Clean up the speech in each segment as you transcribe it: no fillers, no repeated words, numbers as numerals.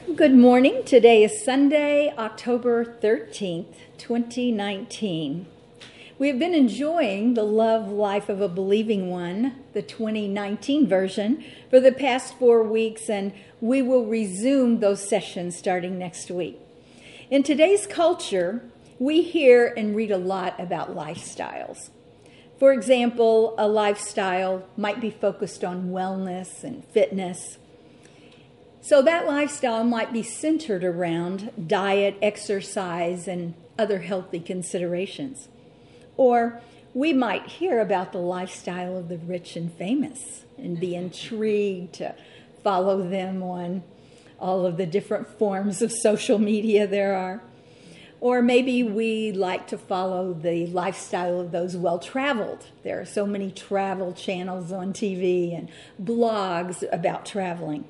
Good morning. Today is Sunday, October 13th, 2019. We have been enjoying the Love Life of a Believing One, the 2019 version, for the past 4 weeks, and we will resume those sessions starting next week. In today's culture, we hear and read a lot about lifestyles. For example, a lifestyle might be focused on wellness and fitness. So that lifestyle might be centered around diet, exercise, and other healthy considerations. Or we might hear about the lifestyle of the rich and famous and be intrigued to follow them on all of the different forms of social media there are. Or maybe we like to follow the lifestyle of those well-traveled. There are so many travel channels on TV and blogs about traveling.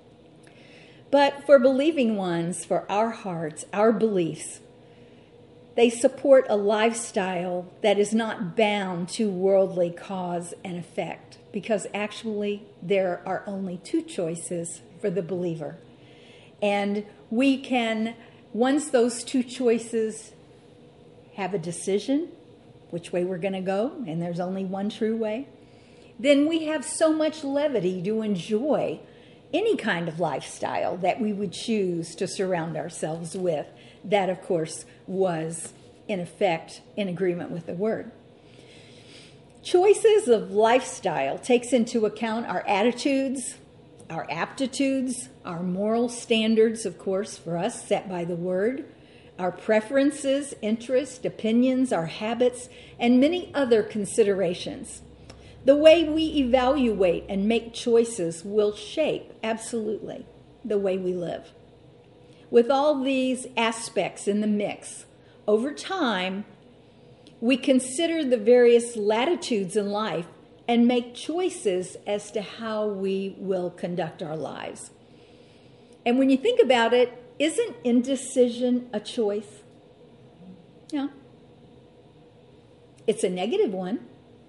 But for believing ones, for our hearts, our beliefs, they support a lifestyle that is not bound to worldly cause and effect, because actually there are only two choices for the believer. And we can, once those two choices have a decision, which way we're going to go, and there's only one true way, then we have so much levity to enjoy any kind of lifestyle that we would choose to surround ourselves with. That, of course, was, in effect, in agreement with the Word. Choices of lifestyle takes into account our attitudes, our aptitudes, our moral standards, of course, for us, set by the Word, our preferences, interests, opinions, our habits, and many other considerations. The way we evaluate and make choices will shape, absolutely, the way we live. With all these aspects in the mix, over time, we consider the various latitudes in life and make choices as to how we will conduct our lives. And when you think about it, isn't indecision a choice? No. It's a negative one.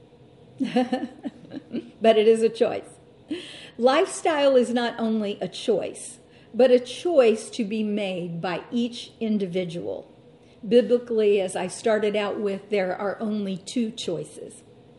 But it is a choice. Lifestyle is not only a choice, but a choice to be made by each individual. Biblically, as I started out with, there are only two choices.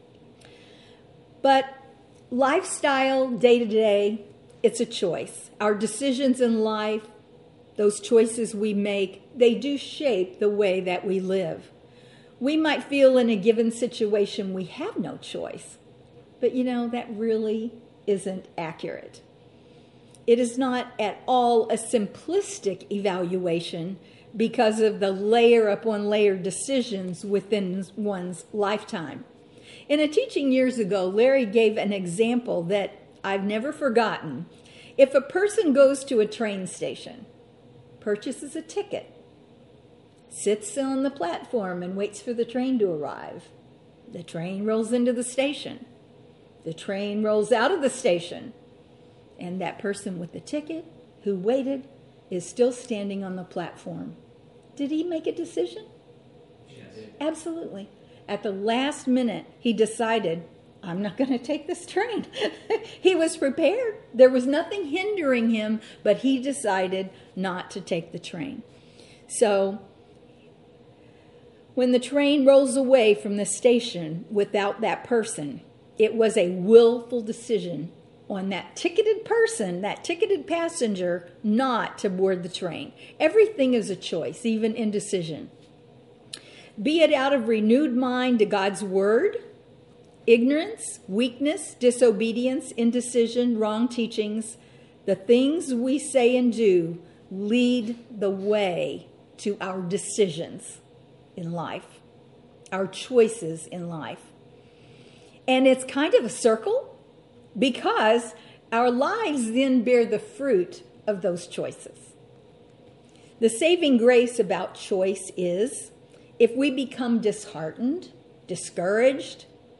But lifestyle, day to day, it's a choice. Our decisions in life, those choices we make, they do shape the way that we live. We might feel in a given situation we have no choice, but that really isn't accurate. It is not at all a simplistic evaluation because of the layer upon layer decisions within one's lifetime. In a teaching years ago, Larry gave an example that I've never forgotten. If a person goes to a train station, purchases a ticket, sits on the platform and waits for the train to arrive. The train rolls into the station. The train rolls out of the station. And that person with the ticket who waited is still standing on the platform. Did he make a decision? Yes. Absolutely. At the last minute, he decided, I'm not going to take this train. He was prepared. There was nothing hindering him, but he decided not to take the train. So, when the train rolls away from the station without that person, it was a willful decision on that ticketed person, that ticketed passenger, not to board the train. Everything is a choice, even indecision. Be it out of renewed mind to God's word, ignorance, weakness, disobedience, indecision, wrong teachings, the things we say and do lead the way to our decisions in life, our choices in life. And it's kind of a circle because our lives then bear the fruit of those choices. The saving grace about choice is if we become disheartened, discouraged,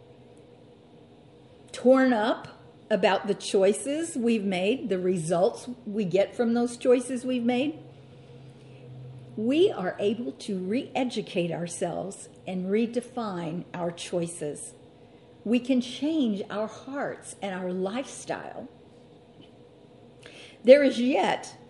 torn up about the choices we've made, the results we get from those choices we've made, we are able to re-educate ourselves and redefine our choices. We can change our hearts and our lifestyle. There is yet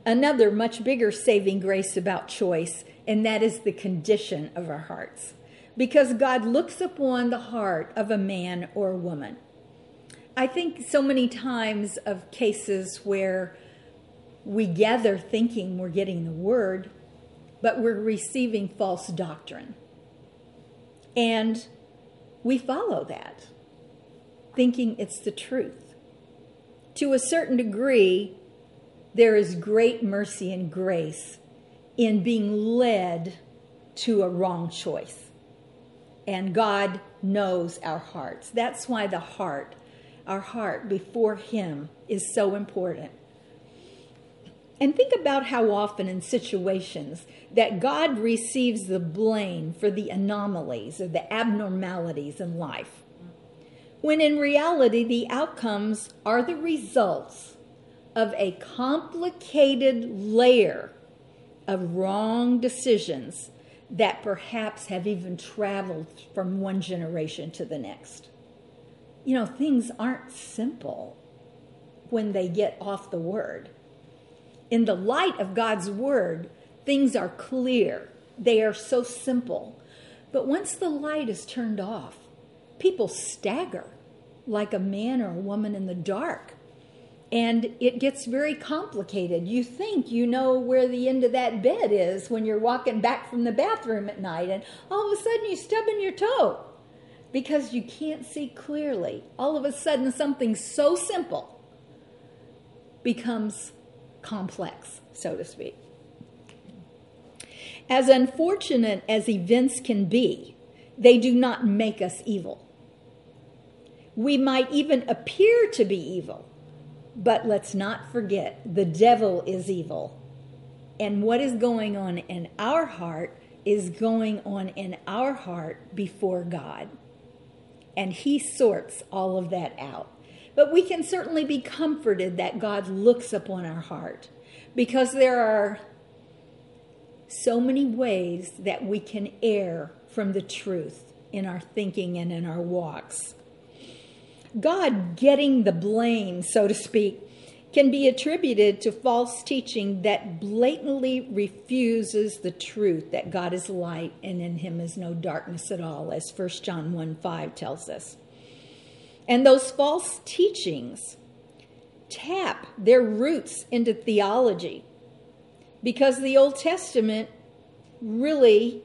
another much bigger saving grace about choice, and that is the condition of our hearts. Because God looks upon the heart of a man or a woman. I think so many times of cases where we gather thinking we're getting the word, but we're receiving false doctrine. And we follow that, thinking it's the truth. To a certain degree, there is great mercy and grace in being led to a wrong choice. And God knows our hearts. That's why our heart before Him is so important. And think about how often in situations that God receives the blame for the anomalies or the abnormalities in life, when in reality the outcomes are the results of a complicated layer of wrong decisions that perhaps have even traveled from one generation to the next. You know, things aren't simple when they get off the word. In the light of God's word, things are clear. They are so simple. But once the light is turned off, people stagger like a man or a woman in the dark. And it gets very complicated. You think you know where the end of that bed is when you're walking back from the bathroom at night, and all of a sudden you're stubbing your toe because you can't see clearly. All of a sudden something so simple becomes complex, so to speak. As unfortunate as events can be, they do not make us evil. We might even appear to be evil. But let's not forget, the devil is evil. And what is going on in our heart is going on in our heart before God. And He sorts all of that out. But we can certainly be comforted that God looks upon our heart, because there are so many ways that we can err from the truth in our thinking and in our walks. God getting the blame, so to speak, can be attributed to false teaching that blatantly refuses the truth that God is light and in Him is no darkness at all, as 1 John 1:5 tells us. And those false teachings tap their roots into theology, because the Old Testament really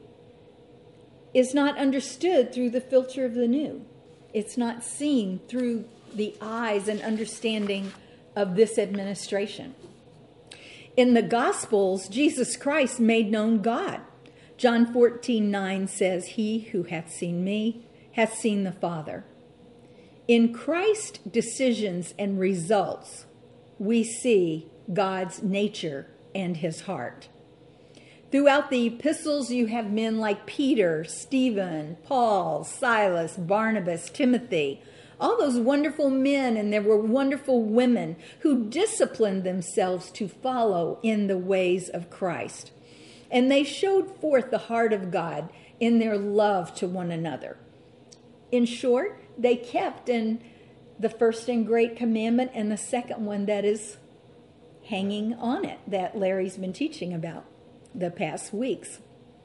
is not understood through the filter of the New. It's not seen through the eyes and understanding of this administration. In the Gospels, Jesus Christ made known God. John 14:9 says, "He who hath seen me hath seen the Father." In Christ's decisions and results, we see God's nature and His heart. Throughout the epistles, you have men like Peter, Stephen, Paul, Silas, Barnabas, Timothy, all those wonderful men, and there were wonderful women who disciplined themselves to follow in the ways of Christ. And they showed forth the heart of God in their love to one another. In short, they kept in the first and great commandment and the second one that is hanging on it that Larry's been teaching about the past weeks.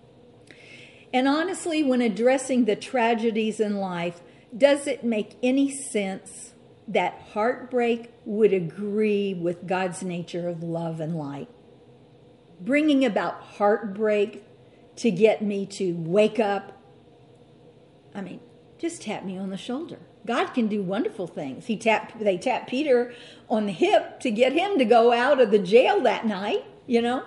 And honestly, when addressing the tragedies in life, does it make any sense that heartbreak would agree with God's nature of love and light? Bringing about heartbreak to get me to wake up? I mean, just tap me on the shoulder. God can do wonderful things. They tapped Peter on the hip to get him to go out of the jail that night, you know.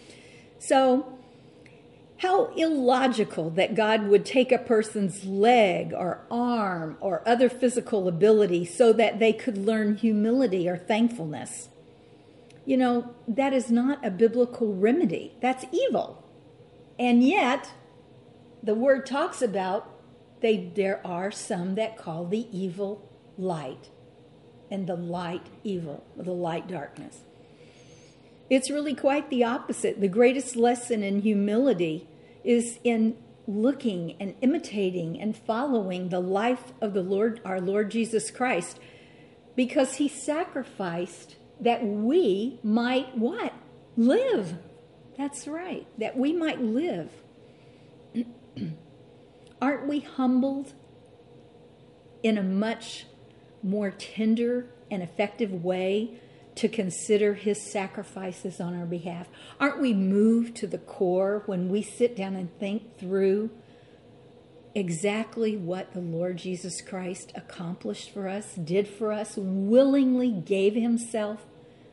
So how illogical that God would take a person's leg or arm or other physical ability so that they could learn humility or thankfulness. You know, that is not a biblical remedy. That's evil. And yet, the word talks about there are some that call the evil light and the light evil, the light darkness. It's really quite the opposite. The greatest lesson in humility is in looking and imitating and following the life of the Lord, our Lord Jesus Christ, because He sacrificed that we might what? Live. That's right. That we might live. Aren't we humbled in a much more tender and effective way to consider his sacrifices on our behalf? Aren't we moved to the core when we sit down and think through exactly what the Lord Jesus Christ accomplished for us, did for us, willingly gave himself?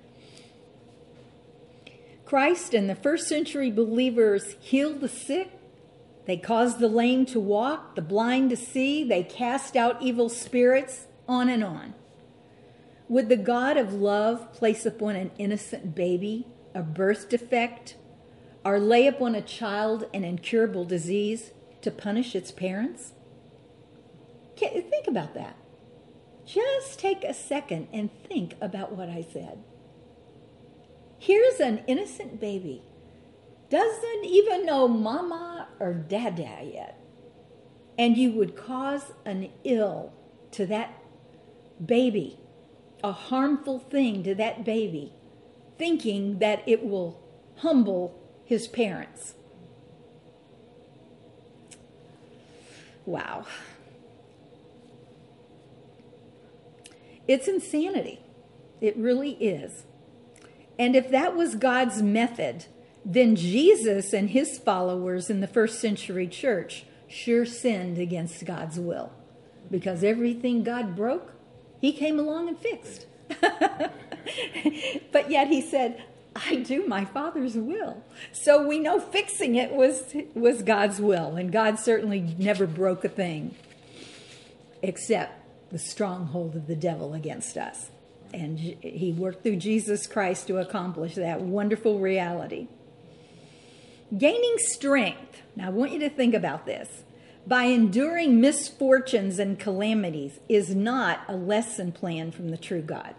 Christ and the first century believers healed the sick. They caused the lame to walk, the blind to see. They cast out evil spirits, on and on. Would the God of love place upon an innocent baby a birth defect, or lay upon a child an incurable disease to punish its parents? Think about that. Just take a second and think about what I said. Here's an innocent baby, doesn't even know mama or dada yet, and you would cause an ill to that baby, a harmful thing to that baby, thinking that it will humble his parents. Wow. It's insanity. It really is. And if that was God's method, then Jesus and his followers in the first century church sure sinned against God's will. Because everything God broke, he came along and fixed. But yet he said, I do my Father's will. So we know fixing it was God's will. And God certainly never broke a thing except the stronghold of the devil against us. And he worked through Jesus Christ to accomplish that wonderful reality. Gaining strength. Now I want you to think about this. By enduring misfortunes and calamities is not a lesson plan from the true God.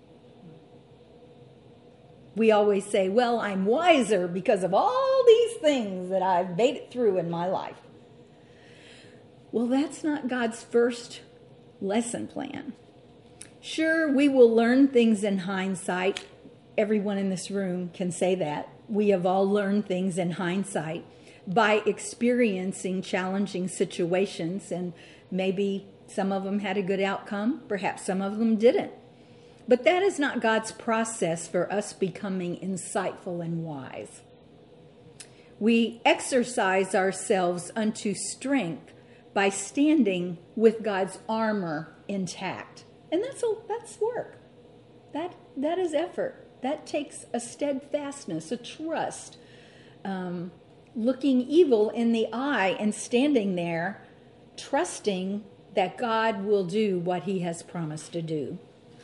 We always say, well, I'm wiser because of all these things that I've made it through in my life. Well, that's not God's first lesson plan. Sure, we will learn things in hindsight. Everyone in this room can say that. We have all learned things in hindsight by experiencing challenging situations, and maybe some of them had a good outcome, perhaps some of them didn't. But that is not God's process for us becoming insightful and wise. We exercise ourselves unto strength by standing with God's armor intact. And that's work. That is effort. That takes a steadfastness, a trust, looking evil in the eye and standing there, trusting that God will do what he has promised to do.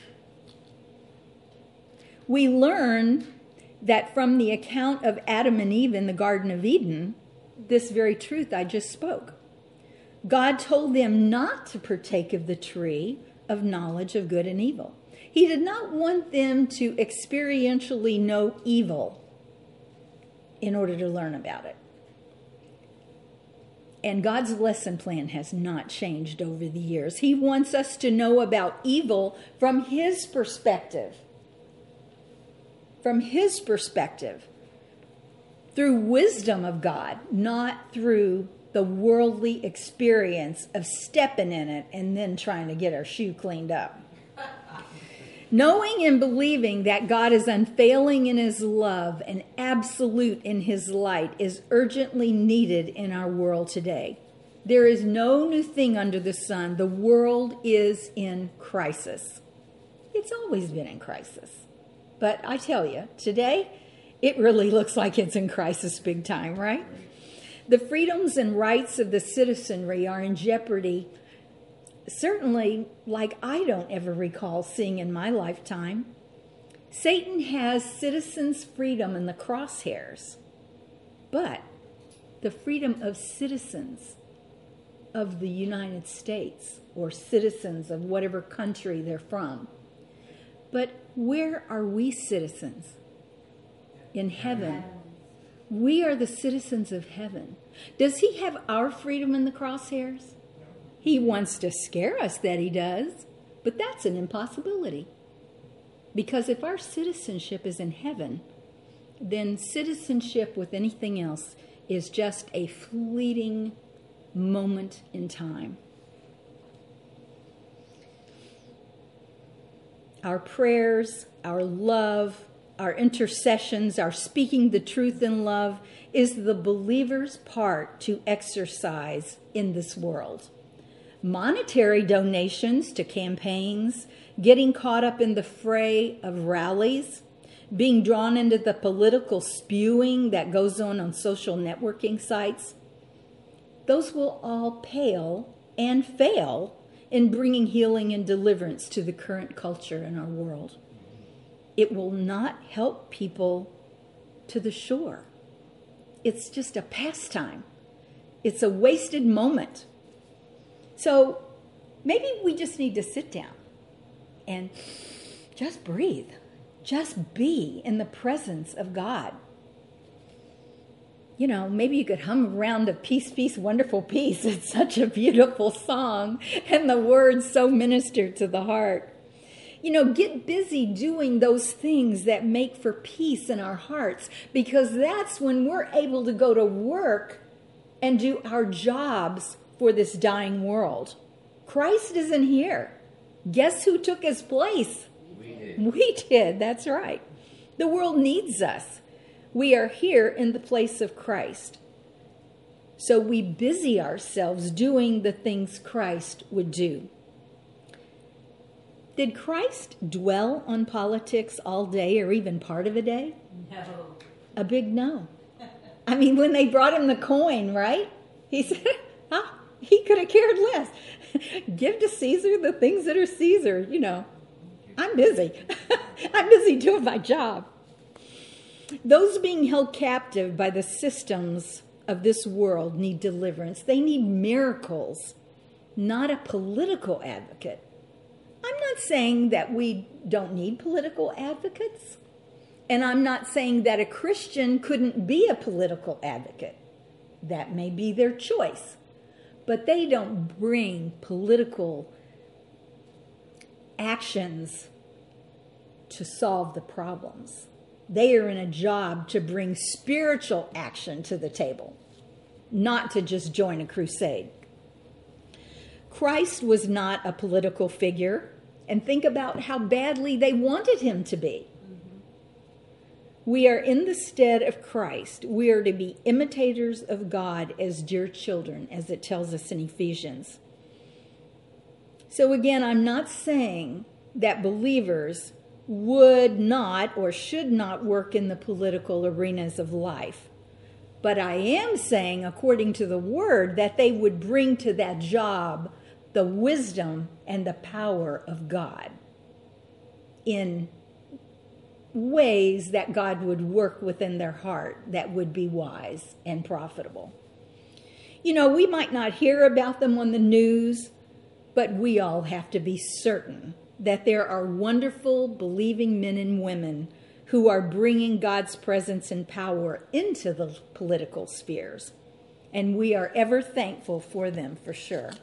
We learn that from the account of Adam and Eve in the Garden of Eden, this very truth I just spoke. God told them not to partake of the tree of knowledge of good and evil. He did not want them to experientially know evil in order to learn about it. And God's lesson plan has not changed over the years. He wants us to know about evil from his perspective. From his perspective. Through wisdom of God, not through the worldly experience of stepping in it and then trying to get our shoe cleaned up. Knowing and believing that God is unfailing in his love and absolute in his light is urgently needed in our world today. There is no new thing under the sun. The world is in crisis. It's always been in crisis. But I tell you, today, it really looks like it's in crisis big time, right? The freedoms and rights of the citizenry are in jeopardy, certainly like I don't ever recall seeing in my lifetime. Satan has citizens' freedom in the crosshairs, but the freedom of citizens of the United States or citizens of whatever country they're from. But where are we citizens? In heaven. We are the citizens of heaven. Does he have our freedom in the crosshairs? He wants to scare us that he does, but that's an impossibility. Because if our citizenship is in heaven, then citizenship with anything else is just a fleeting moment in time. Our prayers, our love, our intercessions, our speaking the truth in love is the believer's part to exercise in this world. Monetary donations to campaigns, getting caught up in the fray of rallies, being drawn into the political spewing that goes on social networking sites, those will all pale and fail in bringing healing and deliverance to the current culture in our world. It will not help people to the shore. It's just a pastime. It's a wasted moment. So maybe we just need to sit down and just breathe. Just be in the presence of God. You know, maybe you could hum around a Peace, Peace, Wonderful Peace. It's such a beautiful song, and the words so minister to the heart. You know, get busy doing those things that make for peace in our hearts, because that's when we're able to go to work and do our jobs for this dying world. Christ isn't here. Guess who took his place? We did, that's right. The world needs us. We are here in the place of Christ. So we busy ourselves doing the things Christ would do. Did Christ dwell on politics all day or even part of a day? No. A big no. I mean, when they brought him the coin, right? He said, he could have cared less. Give to Caesar the things that are Caesar, you know. I'm busy. I'm busy doing my job. Those being held captive by the systems of this world need deliverance. They need miracles, not a political advocate. I'm not saying that we don't need political advocates, and I'm not saying that a Christian couldn't be a political advocate. That may be their choice, but they don't bring political actions to solve the problems. They are in a job to bring spiritual action to the table, not to just join a crusade. Christ was not a political figure, and think about how badly they wanted him to be. We are in the stead of Christ. We are to be imitators of God as dear children, as it tells us in Ephesians. So again, I'm not saying that believers would not or should not work in the political arenas of life. But I am saying, according to the word, that they would bring to that job the wisdom and the power of God in ways that God would work within their heart that would be wise and profitable. You know, we might not hear about them on the news, but we all have to be certain that there are wonderful, believing men and women who are bringing God's presence and power into the political spheres. And we are ever thankful for them, for sure.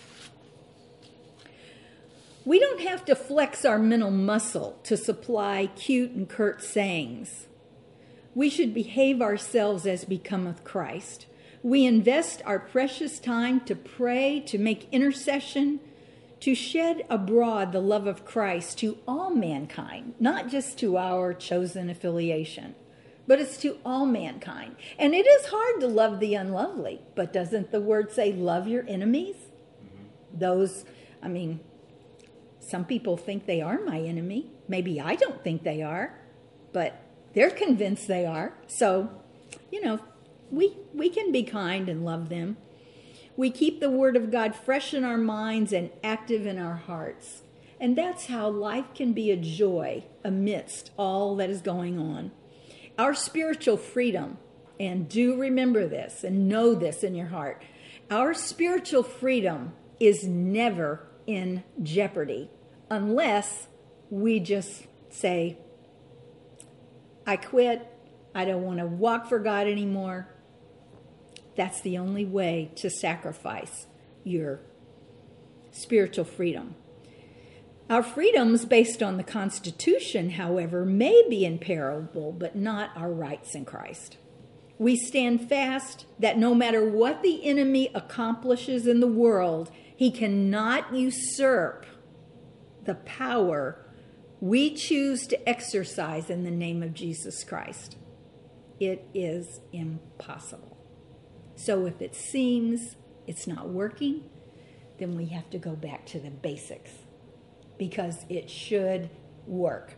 We don't have to flex our mental muscle to supply cute and curt sayings. We should behave ourselves as becometh Christ. We invest our precious time to pray, to make intercession, to shed abroad the love of Christ to all mankind, not just to our chosen affiliation, but it's to all mankind. And it is hard to love the unlovely, but doesn't the word say love your enemies? Those, I mean, some people think they are my enemy. Maybe I don't think they are, but they're convinced they are. So, you know, we can be kind and love them. We keep the word of God fresh in our minds and active in our hearts. And that's how life can be a joy amidst all that is going on. Our spiritual freedom, and do remember this and know this in your heart, our spiritual freedom is never in jeopardy unless we just say, I quit, I don't want to walk for God anymore. That's the only way to sacrifice your spiritual freedom. Our freedoms based on the Constitution, however, may be imperishable, but not our rights in Christ. We stand fast that no matter what the enemy accomplishes in the world, he cannot usurp the power we choose to exercise in the name of Jesus Christ. It is impossible. So if it seems it's not working, then we have to go back to the basics, because it should work.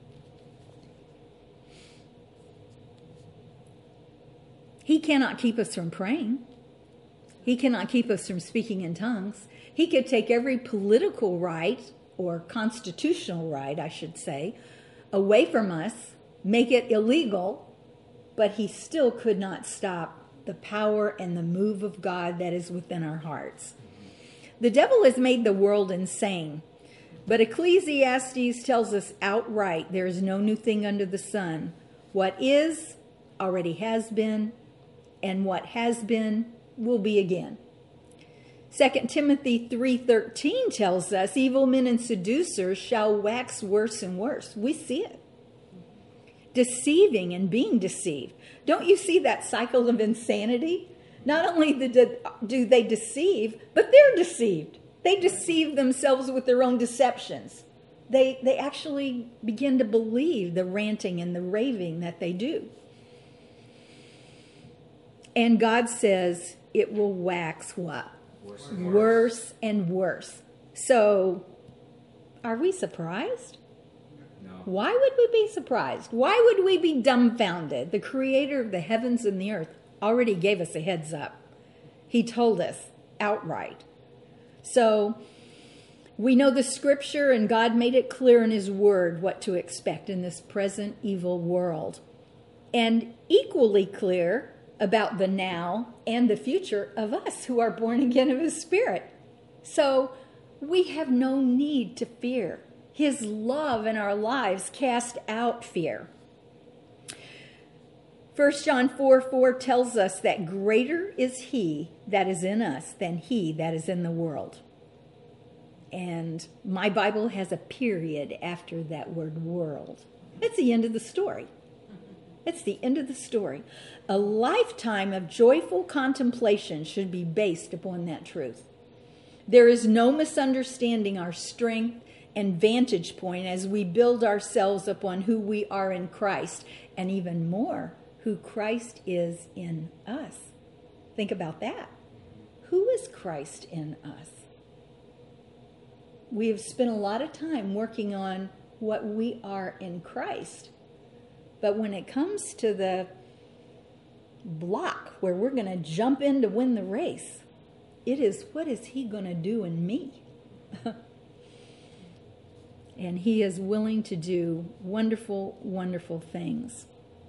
He cannot keep us from praying. He cannot keep us from speaking in tongues. He could take every political right, or constitutional right, I should say, away from us, make it illegal, but he still could not stop the power and the move of God that is within our hearts. The devil has made the world insane, but Ecclesiastes tells us outright there is no new thing under the sun. What is already has been, and what has been will be again. 2 Timothy 3:13 tells us evil men and seducers shall wax worse and worse. We see it. Deceiving and being deceived. Don't you see that cycle of insanity? Not only do they deceive, but they're deceived. They deceive themselves with their own deceptions. They actually begin to believe the ranting and the raving that they do. And God says it will wax what? Worse and worse. So, are we surprised? No. Why would we be surprised? Why would we be dumbfounded? The creator of the heavens and the earth already gave us a heads up. He told us outright. So, we know the scripture, and God made it clear in his word what to expect in this present evil world. And equally clear about the now and the future of us who are born again of his Spirit. So we have no need to fear. His love in our lives cast out fear. 1 John 4:4 tells us that greater is he that is in us than he that is in the world. And my Bible has a period after that word world. That's the end of the story. It's the end of the story. A lifetime of joyful contemplation should be based upon that truth. There is no misunderstanding our strength and vantage point as we build ourselves upon who we are in Christ, and even more, who Christ is in us. Think about that. Who is Christ in us? We have spent a lot of time working on what we are in Christ. But when it comes to the block where we're going to jump in to win the race, it is, what is he going to do in me? And he is willing to do wonderful, wonderful things.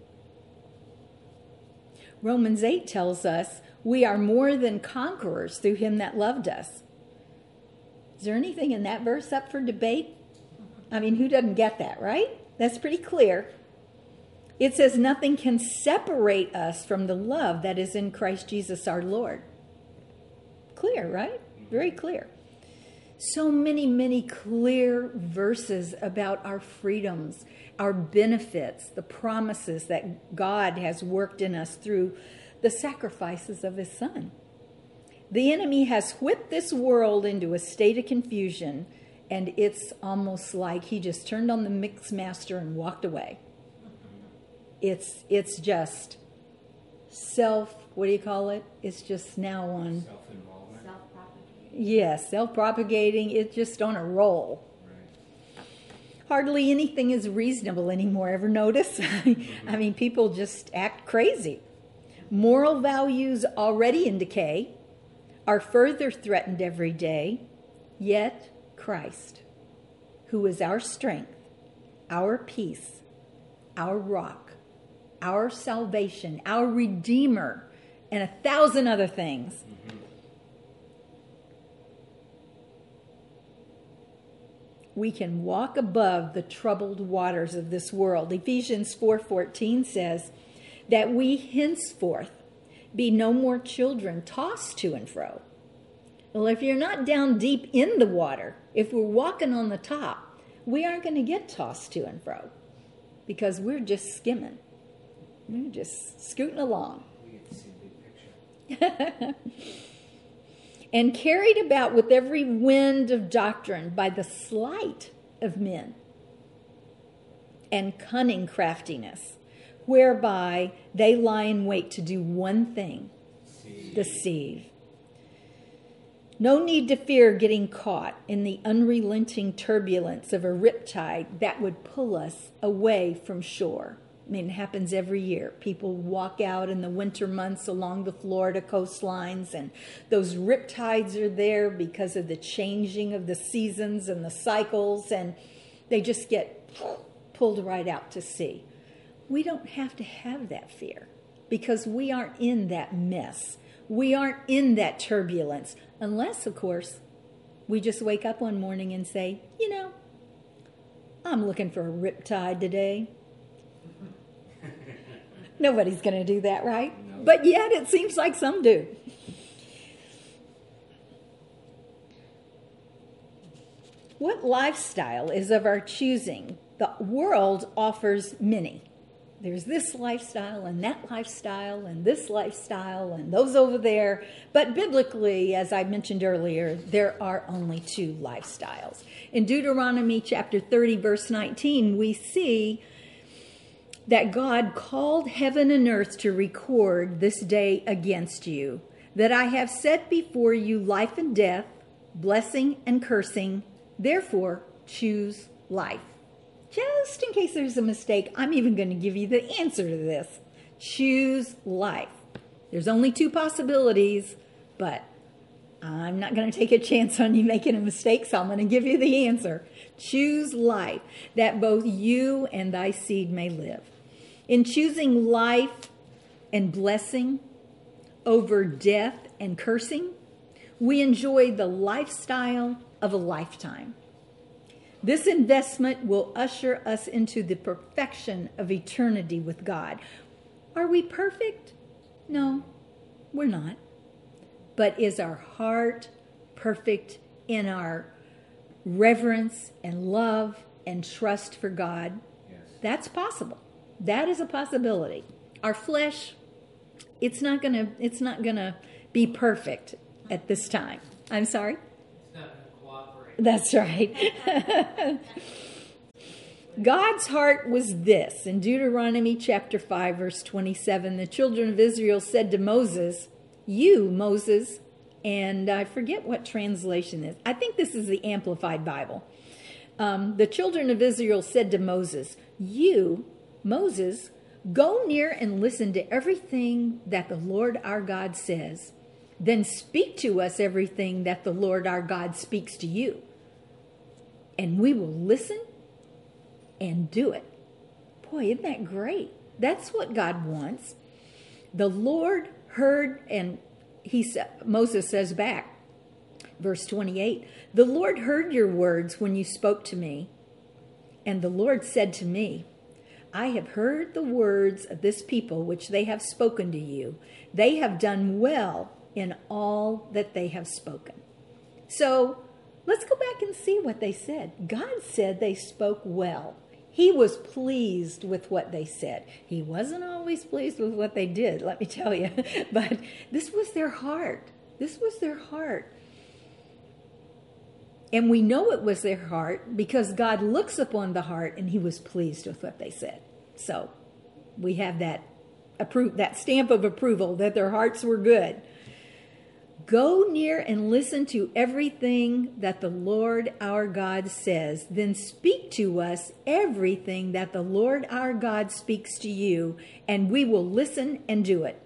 Romans 8 tells us we are more than conquerors through him that loved us. Is there anything in that verse up for debate? I mean, who doesn't get that, right? That's pretty clear. It says nothing can separate us from the love that is in Christ Jesus our Lord. Clear, right? Very clear. So many, many clear verses about our freedoms, our benefits, the promises that God has worked in us through the sacrifices of his Son. The enemy has whipped this world into a state of confusion, and it's almost like he just turned on the mix master and walked away. It's just what do you call it? It's just now on... Self-involvement. Self-propagating. Yes, self-propagating. It's just on a roll. Right. Hardly anything is reasonable anymore. Ever notice? I mean, people just act crazy. Moral values already in decay are further threatened every day, yet Christ, who is our strength, our peace, our rock, our salvation, our Redeemer, and 1,000 other things. Mm-hmm. We can walk above the troubled waters of this world. Ephesians 4:14 says that we henceforth be no more children tossed to and fro Well, if you're not down deep in the water, if we're walking on the top, we aren't going to get tossed to and fro because we're just skimming. We're just scooting along. We get to see the big picture. And carried about with every wind of doctrine by the sleight of men and cunning craftiness, whereby they lie in wait to do one thing, deceive. No need to fear getting caught in the unrelenting turbulence of a riptide that would pull us away from shore. I mean, it happens every year. People walk out in the winter months along the Florida coastlines, and those riptides are there because of the changing of the seasons and the cycles, and they just get pulled right out to sea. We don't have to have that fear because we aren't in that mess. We aren't in that turbulence unless, of course, we just wake up one morning and say, I'm looking for a riptide today. Nobody's going to do that, right? No. But yet it seems like some do. What lifestyle is of our choosing? The world offers many. There's this lifestyle and that lifestyle and this lifestyle and those over there. But biblically, as I mentioned earlier, there are only two lifestyles. In Deuteronomy chapter 30, verse 19, we see that God called heaven and earth to record this day against you, that I have set before you life and death, blessing and cursing. Therefore, choose life. Just in case there's a mistake, I'm even going to give you the answer to this. Choose life. There's only two possibilities, but I'm not going to take a chance on you making a mistake, so I'm going to give you the answer. Choose life, that both you and thy seed may live. In choosing life and blessing over death and cursing, we enjoy the lifestyle of a lifetime. This investment will usher us into the perfection of eternity with God. Are we perfect? No, we're not. But is our heart perfect in our reverence and love and trust for God? Yes. That's possible. That is a possibility. Our flesh, it's not gonna be perfect at this time. I'm sorry? It's not going to cooperate. That's right. God's heart was this. In Deuteronomy chapter 5, verse 27, the children of Israel said to Moses, you, Moses, and I forget what translation this is. I think this is the Amplified Bible. The children of Israel said to Moses, you, Moses, go near and listen to everything that the Lord our God says. Then speak to us everything that the Lord our God speaks to you. And we will listen and do it. Boy, isn't that great? That's what God wants. The Lord heard, and Moses says back, verse 28, the Lord heard your words when you spoke to me. And the Lord said to me, I have heard the words of this people which they have spoken to you. They have done well in all that they have spoken. So let's go back and see what they said. God said they spoke well. He was pleased with what they said. He wasn't always pleased with what they did, let me tell you. But this was their heart. This was their heart. And we know it was their heart because God looks upon the heart and he was pleased with what they said. So we have that stamp of approval that their hearts were good. Go near and listen to everything that the Lord our God says. Then speak to us everything that the Lord our God speaks to you, and we will listen and do it.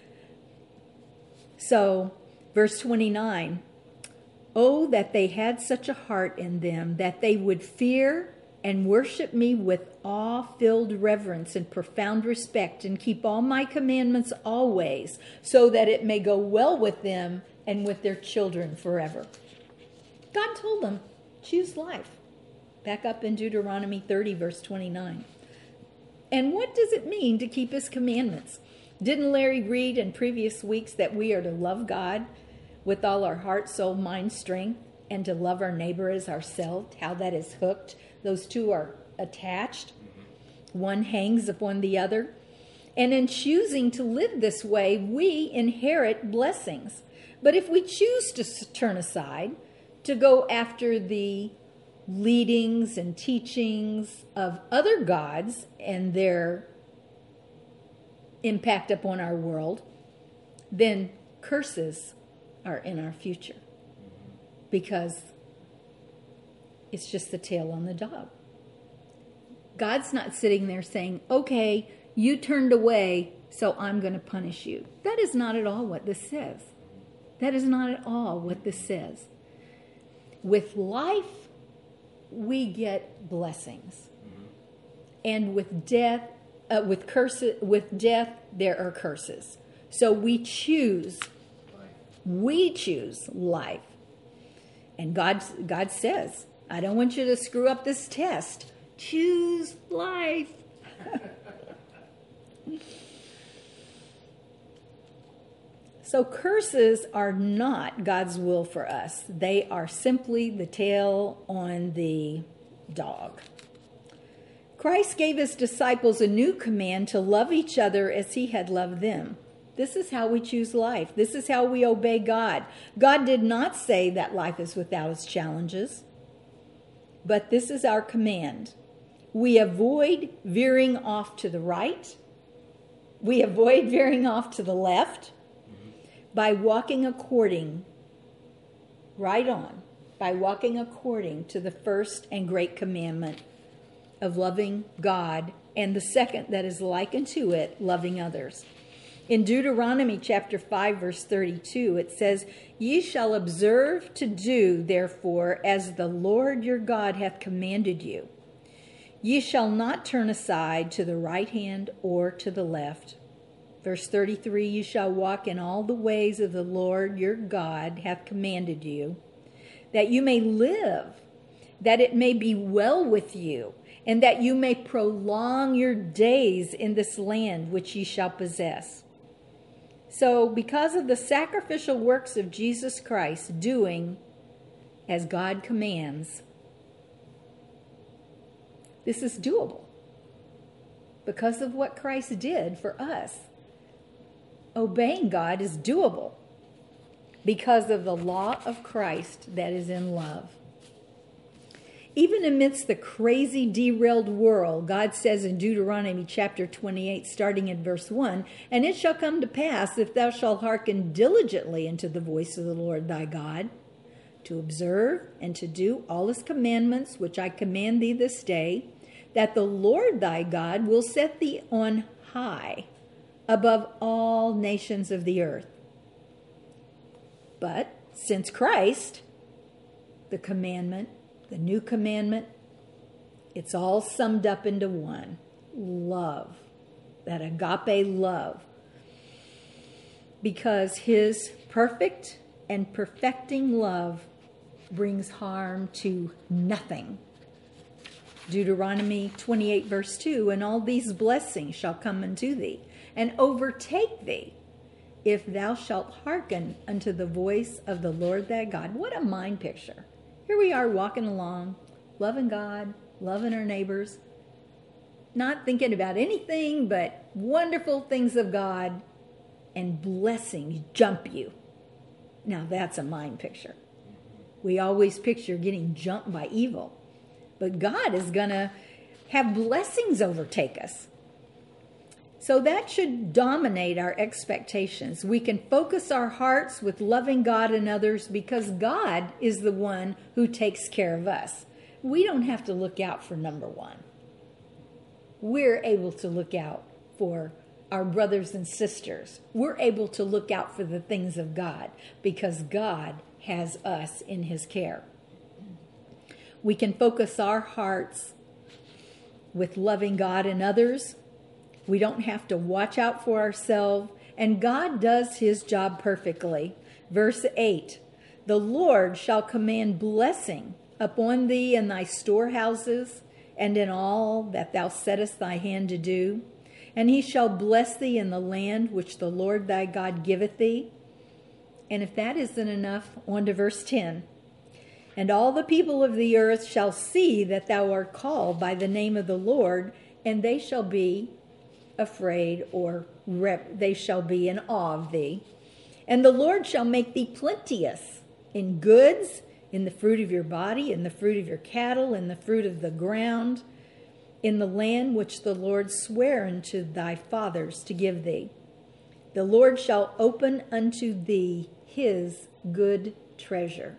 So, verse 29, oh, that they had such a heart in them, that they would fear and worship me with awe-filled reverence and profound respect, and keep all my commandments always, so that it may go well with them and with their children forever. God told them, choose life. Back up in Deuteronomy 30, verse 29. And what does it mean to keep his commandments? Didn't Larry read in previous weeks that we are to love God with all our heart, soul, mind, strength, and to love our neighbor as ourselves, how that is hooked. Those two are attached. One hangs upon the other. And in choosing to live this way, we inherit blessings. But if we choose to turn aside, to go after the leadings and teachings of other gods and their impact upon our world, then curses are in our future. Because it's just the tail on the dog. God's not sitting there saying, okay, you turned away, so I'm going to punish you. That is not at all what this says. That is not at all what this says. With life, we get blessings. And with death, with death, there are curses. So we choose life. And God says, I don't want you to screw up this test. Choose life. So curses are not God's will for us. They are simply the tail on the dog. Christ gave his disciples a new command to love each other as he had loved them. This is how we choose life. This is how we obey God. God did not say that life is without its challenges, but this is our command. We avoid veering off to the right. We avoid veering off to the left by walking according to the first and great commandment of loving God, and the second that is like unto it, loving others. In Deuteronomy chapter 5, verse 32, it says, Ye shall observe to do, therefore, as the Lord your God hath commanded you. Ye shall not turn aside to the right hand or to the left. Verse 33, You shall walk in all the ways of the Lord your God hath commanded you, that you may live, that it may be well with you, and that you may prolong your days in this land which ye shall possess. So, because of the sacrificial works of Jesus Christ, doing as God commands, this is doable. Because of what Christ did for us, obeying God is doable because of the law of Christ that is in love. Even amidst the crazy, derailed world, God says in Deuteronomy chapter 28, starting in verse 1, And it shall come to pass, if thou shalt hearken diligently unto the voice of the Lord thy God, to observe and to do all his commandments, which I command thee this day, that the Lord thy God will set thee on high above all nations of the earth. But since Christ, the new commandment, it's all summed up into one. Love. That agape love. Because his perfect and perfecting love brings harm to nothing. Deuteronomy 28 verse 2, And all these blessings shall come unto thee, and overtake thee, if thou shalt hearken unto the voice of the Lord thy God. What a mind picture. Here we are walking along, loving God, loving our neighbors, not thinking about anything but wonderful things of God, and blessings jump you. Now that's a mind picture. We always picture getting jumped by evil, but God is going to have blessings overtake us. So that should dominate our expectations. We can focus our hearts with loving God and others because God is the one who takes care of us. We don't have to look out for number one. We're able to look out for our brothers and sisters. We're able to look out for the things of God because God has us in his care. We can focus our hearts with loving God and others. We don't have to watch out for ourselves, and God does his job perfectly. Verse 8, The Lord shall command blessing upon thee in thy storehouses, and in all that thou settest thy hand to do. And he shall bless thee in the land which the Lord thy God giveth thee. And if that isn't enough, on to verse 10. And all the people of the earth shall see that thou art called by the name of the Lord, and they shall be afraid, or they shall be in awe of thee. And the Lord shall make thee plenteous in goods, in the fruit of your body, in the fruit of your cattle, in the fruit of the ground, in the land which the Lord sware unto thy fathers to give thee. The Lord shall open unto thee his good treasure,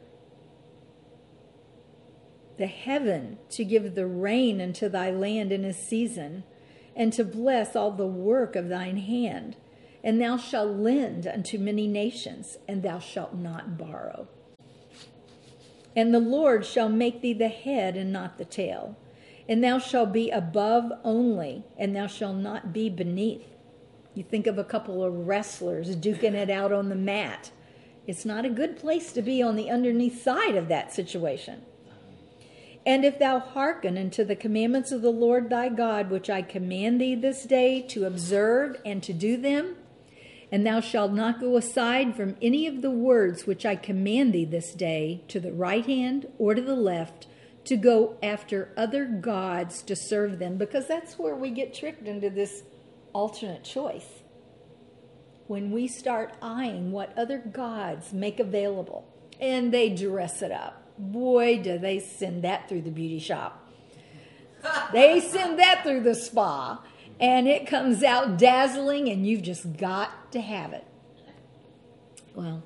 the heaven, to give the rain unto thy land in his season, and to bless all the work of thine hand. And thou shalt lend unto many nations, and thou shalt not borrow. And the Lord shall make thee the head and not the tail. And thou shalt be above only, and thou shalt not be beneath. You think of a couple of wrestlers duking it out on the mat. It's not a good place to be on the underneath side of that situation. And if thou hearken unto the commandments of the Lord thy God, which I command thee this day to observe and to do them, and thou shalt not go aside from any of the words which I command thee this day, to the right hand or to the left, to go after other gods to serve them, because that's where we get tricked into this alternate choice. When we start eyeing what other gods make available, and they dress it up. Boy, do they send that through the beauty shop. They send that through the spa, and it comes out dazzling, and you've just got to have it. Well,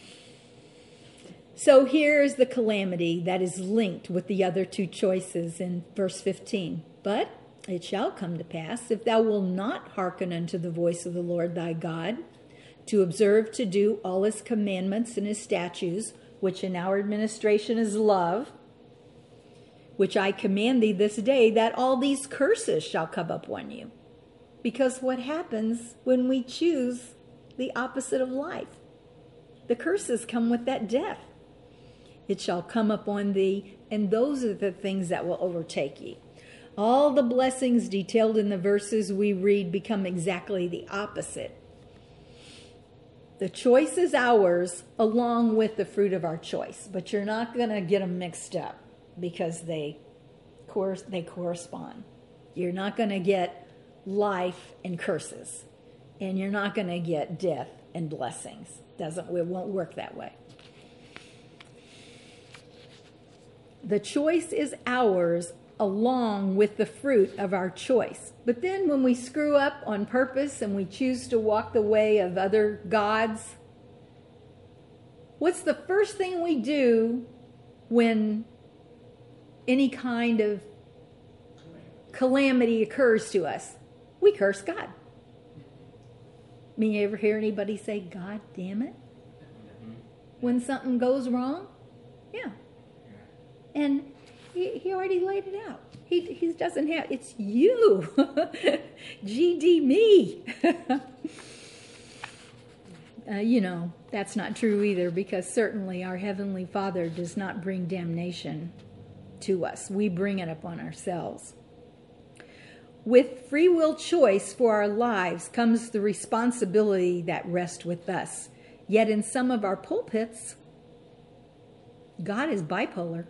so here's the calamity that is linked with the other two choices in verse 15. But it shall come to pass, if thou wilt not hearken unto the voice of the Lord thy God, to observe to do all his commandments and his statutes, which in our administration is love, which I command thee this day, that all these curses shall come upon you. Because what happens when we choose the opposite of life? The curses come with that death. It shall come upon thee, and those are the things that will overtake ye. All the blessings detailed in the verses we read become exactly the opposite. The choice is ours along with the fruit of our choice, but you're not going to get them mixed up because they correspond. You're not going to get life and curses, and you're not going to get death and blessings. It won't work that way. The choice is ours along with the fruit of our choice. But then when we screw up on purpose and we choose to walk the way of other gods, what's the first thing we do when any kind of calamity occurs to us? We curse God. I mean, you ever hear anybody say, God damn it? When something goes wrong? Yeah. And he already laid it out. He doesn't have, it's you. GD me. That's not true either, because certainly our Heavenly Father does not bring damnation to us. We bring it upon ourselves. With free will choice for our lives comes the responsibility that rests with us. Yet in some of our pulpits, God is bipolar.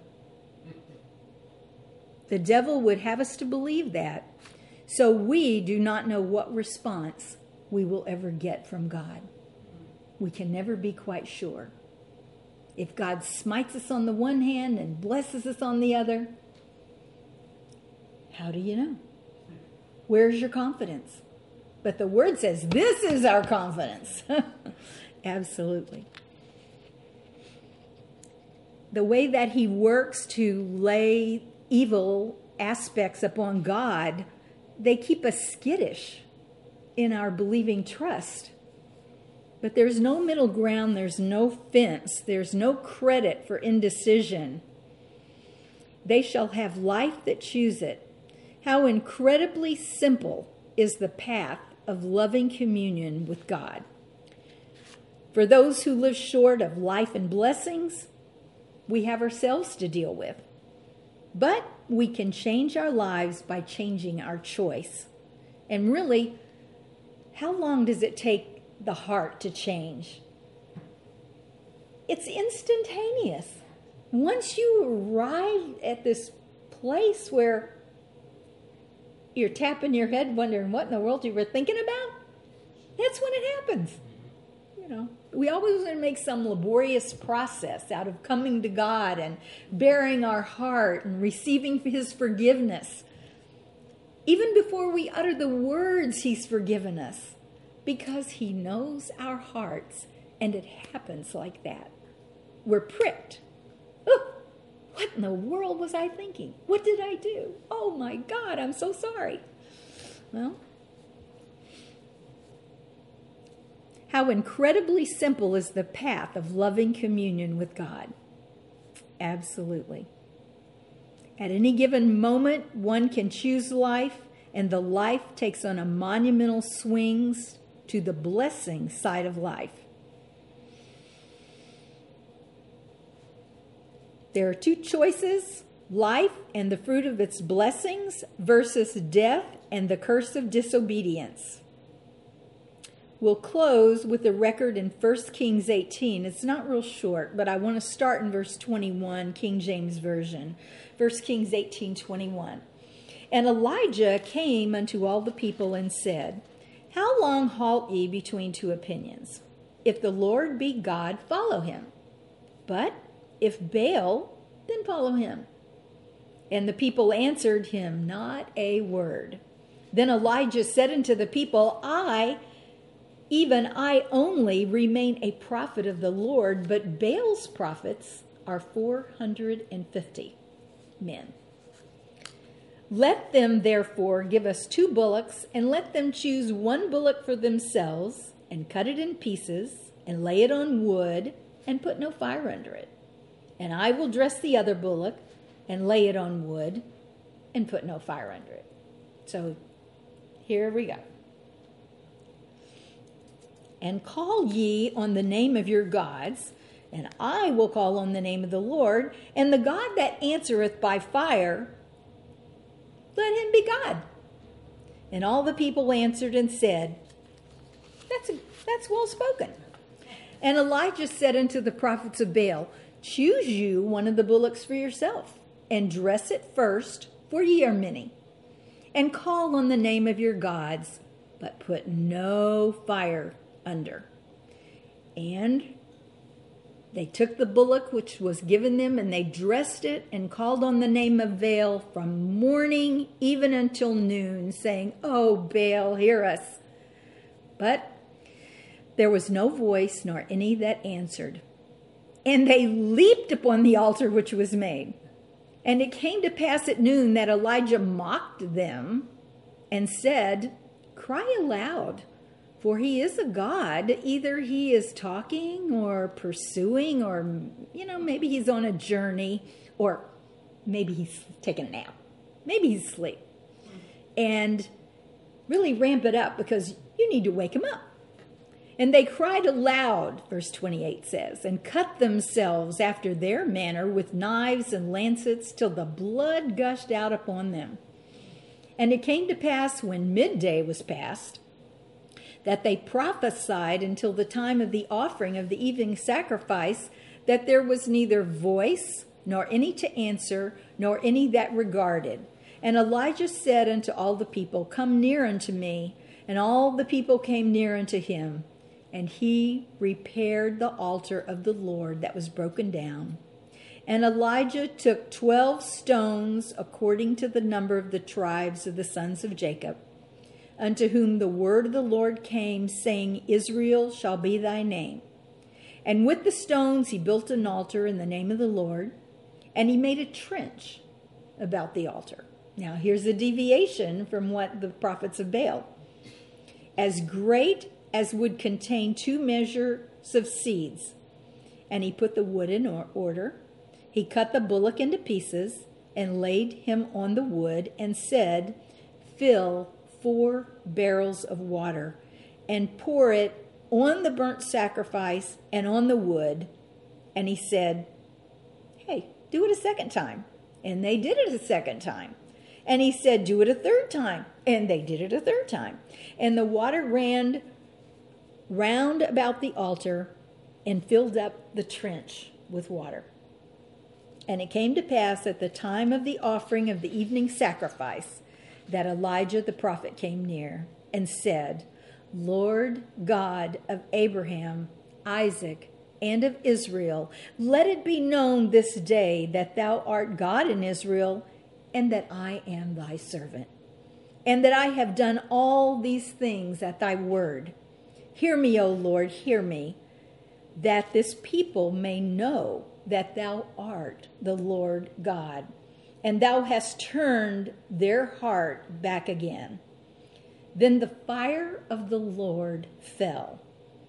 The devil would have us to believe that. So we do not know what response we will ever get from God. We can never be quite sure. If God smites us on the one hand and blesses us on the other, how do you know? Where's your confidence? But the word says this is our confidence. Absolutely. The way that he works to lay evil aspects upon God, they keep us skittish in our believing trust. But there's no middle ground, there's no fence, there's no credit for indecision. They shall have life that choose it. How incredibly simple is the path of loving communion with God. For those who live short of life and blessings, we have ourselves to deal with. But we can change our lives by changing our choice. And really, how long does it take the heart to change? it's instantaneous. Once you arrive at this place where you're tapping your head wondering what in the world you were thinking about, that's when it happens. You know, we always want to make some laborious process out of coming to God and bearing our heart and receiving his forgiveness. Even before we utter the words, he's forgiven us, because he knows our hearts, and it happens like that. We're pricked. Oh, what in the world was I thinking? What did I do? Oh my God, I'm so sorry. Well, how incredibly simple is the path of loving communion with God. Absolutely. At any given moment, one can choose life, and the life takes on a monumental swings to the blessing side of life. There are two choices: life and the fruit of its blessings versus death and the curse of disobedience. We'll close with a record in 1 Kings 18. It's not real short, but I want to start in verse 21, King James Version. 1 Kings 18:21. And Elijah came unto all the people and said, How long halt ye between two opinions? If the Lord be God, follow him. But if Baal, then follow him. And the people answered him not a word. Then Elijah said unto the people, even I only remain a prophet of the Lord, but Baal's prophets are 450 men. Let them therefore give us 2 bullocks, and let them choose 1 bullock for themselves, and cut it in pieces, and lay it on wood, and put no fire under it. And I will dress the other bullock, and lay it on wood, and put no fire under it. So here we go. And call ye on the name of your gods, and I will call on the name of the Lord, and the God that answereth by fire, let him be God. And all the people answered and said, That's well spoken. And Elijah said unto the prophets of Baal, Choose you one of the bullocks for yourself, and dress it first, for ye are many. And call on the name of your gods, but put no fire under. And they took the bullock which was given them, and they dressed it, and called on the name of Baal from morning even until noon, saying, O Baal, hear us. But there was no voice, nor any that answered. And they leaped upon the altar which was made. And it came to pass at noon that Elijah mocked them, and said, Cry aloud, for he is a god. Either he is talking or pursuing, or, maybe he's on a journey, or maybe he's taking a nap. Maybe he's asleep. And really ramp it up, because you need to wake him up. And they cried aloud, verse 28 says, and cut themselves after their manner with knives and lancets till the blood gushed out upon them. And it came to pass when midday was past, that they prophesied until the time of the offering of the evening sacrifice, that there was neither voice, nor any to answer, nor any that regarded. And Elijah said unto all the people, Come near unto me. And all the people came near unto him. And he repaired the altar of the Lord that was broken down. And Elijah took 12 stones according to the number of the tribes of the sons of Jacob, unto whom the word of the Lord came, saying, Israel shall be thy name. And with the stones he built an altar in the name of the Lord, and he made a trench about the altar. Now here's a deviation from what the prophets of Baal. As great as would contain 2 measures of seeds. And he put the wood in order. He cut the bullock into pieces, and laid him on the wood, and said, Fill 4 barrels of water, and pour it on the burnt sacrifice and on the wood. And he said, Hey, do it a second time. And they did it a second time. And he said, Do it a third time. And they did it a third time. And the water ran round about the altar, and filled up the trench with water. And it came to pass at the time of the offering of the evening sacrifice that Elijah the prophet came near and said, Lord God of Abraham, Isaac, and of Israel, let it be known this day that thou art God in Israel, and that I am thy servant, and that I have done all these things at thy word. Hear me, O Lord, hear me, that this people may know that thou art the Lord God, and thou hast turned their heart back again. Then the fire of the Lord fell.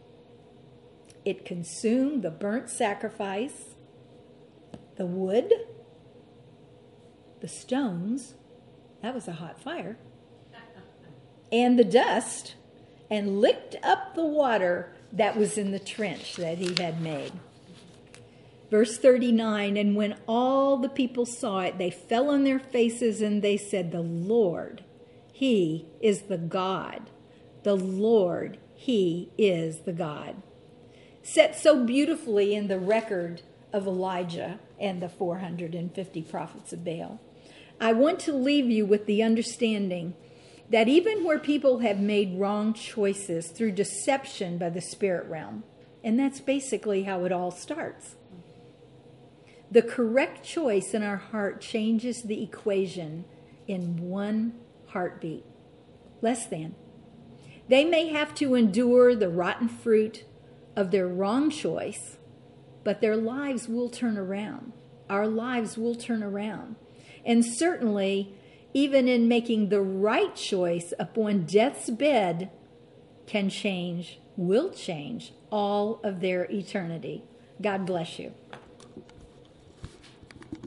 It consumed the burnt sacrifice, the wood, the stones, that was a hot fire, and the dust, and licked up the water that was in the trench that he had made. Verse 39, and when all the people saw it, they fell on their faces and they said, the Lord, he is the God. The Lord, he is the God. Set so beautifully in the record of Elijah and the 450 prophets of Baal. I want to leave you with the understanding that even where people have made wrong choices through deception by the spirit realm, and that's basically how it all starts, the correct choice in our heart changes the equation in one heartbeat. Less than. They may have to endure the rotten fruit of their wrong choice, but their lives will turn around. Our lives will turn around. And certainly, even in making the right choice upon death's bed, will change all of their eternity. God bless you.